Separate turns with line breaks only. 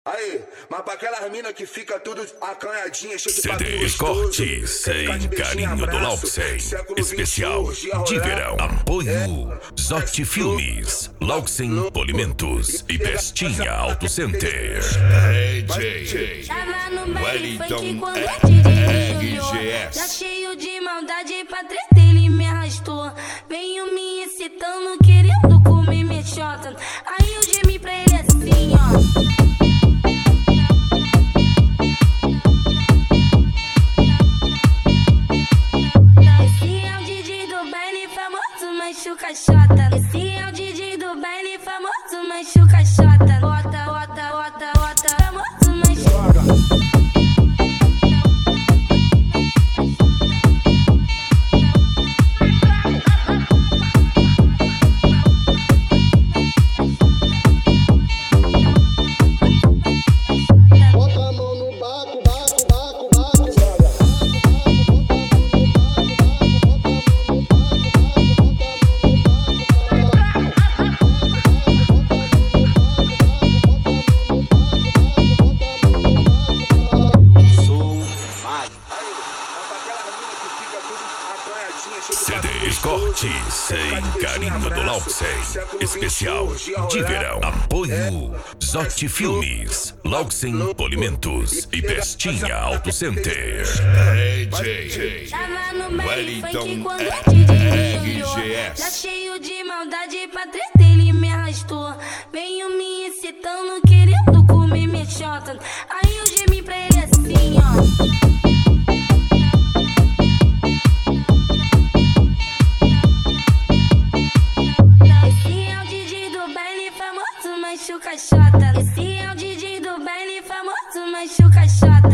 Aí, mas pra aquelas mina que fica tudo acanhadinha, cheio de
CD Corte sem carinho do Lauxen. Especial de verão. Apoio Zote Filmes, Lauxen Polimentos e Pestinha Auto Center.
DJ Wellington RGS.
Já cheio de maldade pra treta, ele me arrastou. Venho me excitando, querendo comer minha xota. Aí eu gemi pra ele assim, ó. Caixota. Esse é o DJ do baile famoso, mancho caixota. Bota, bota, bota, bota, famoso, mancho.
Bota a mão no baco, baco, baco, baco.
CD Corte sem carinho do Lauxen. Especial de verão. Apoio Zote Filmes, Lauxen Polimentos e Pestinha Auto Center.
DJ Wellington
RGS. Já cheio de maldade pra treta, ele me arrastou. Venho me excitando, querendo comer minha xota. Aí eu gemi pra ele assim, ó. Mancho caixota. Esse é o DJ do baile famoso, mancho caixota.